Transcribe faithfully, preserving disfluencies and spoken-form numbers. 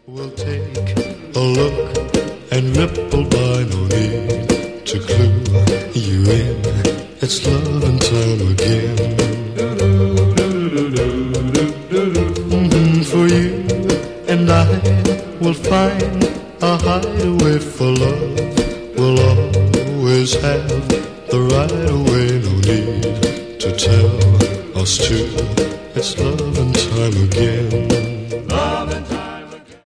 We'll take a look and ripple by, no need to clue you in. It's loving time again. Mm-hmm, for you and I will find a hideaway for love. We'll always have the right of way, no need to tell us two. It's loving time again.